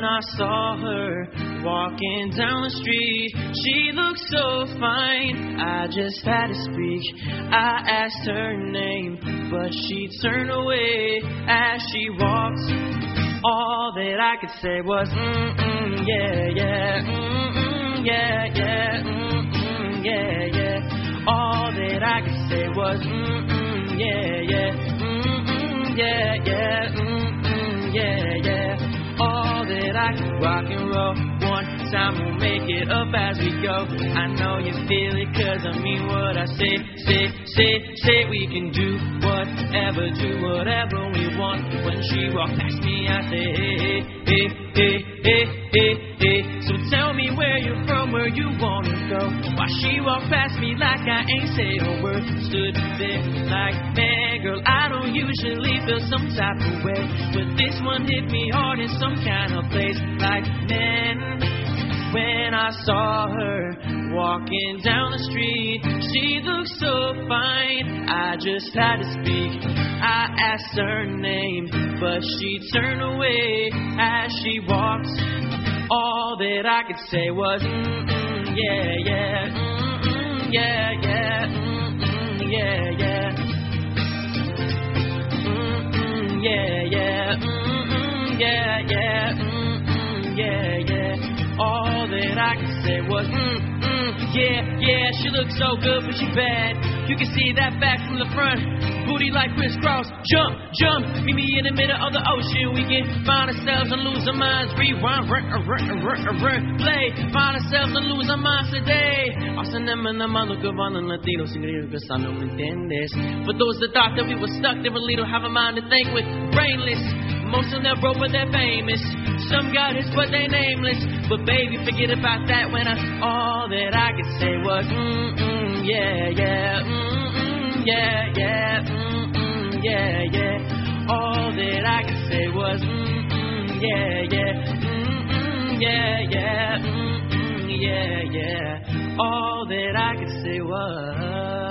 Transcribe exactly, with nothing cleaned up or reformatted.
I saw her walking down the street, she looked so fine, I just had to speak. I asked her name, but she turned away as she walked. All that I could say was, mm-mm, yeah, yeah, mm-mm, yeah, yeah, mm-mm, yeah, yeah. All that I could say was, mm-mm, yeah, yeah, mm-mm, yeah, yeah, mm-mm, yeah, yeah. All that I could rock and roll. One time we'll make it up as we go. I know you feel it, cause I mean what I say. Say, say, say we can do whatever, do whatever we want. When she walked past me, I say, hey, hey, hey, hey, hey, hey. So tell me where you're from, where you wanna go. While she walked past me like I ain't say a word. Stood there like, man, girl, I don't usually feel some type of way, but this one hit me hard in some kind of place. Like, man, when I saw her walking down the street, she looked so fine, I just had to speak. I asked her name, but she turned away as she walked. All that I could say was, mm-mm, yeah, yeah, mm-mm, yeah, yeah, mm-mm, yeah, yeah, mm-mm, yeah, yeah, mm-mm, yeah, yeah, mm-mm, yeah, yeah. All that I could say was, mm-mm, yeah, yeah. She looks so good, but she bad. You can see that back from the front. Booty like crisscross, jump, jump. Meet me in the middle of the ocean. We can find ourselves and lose our minds. Rewind, run, run, run, run, play. Find ourselves and lose our minds today. Hacemos nada más lo que van los latinos sin querer que no me entiendes. For those that thought that we were stuck, they really don't have a mind to think with. Brainless, most of them broke, but they're famous. Some got hits, but they nameless. But baby, forget about that when I, all that I could say was, mm-mm, yeah, yeah, mm-mm, yeah, yeah, mm-mm, yeah, yeah. All that I could say was, mm-mm, yeah, yeah, mm-mm, yeah, yeah, mm-mm, yeah, yeah. All that I could say was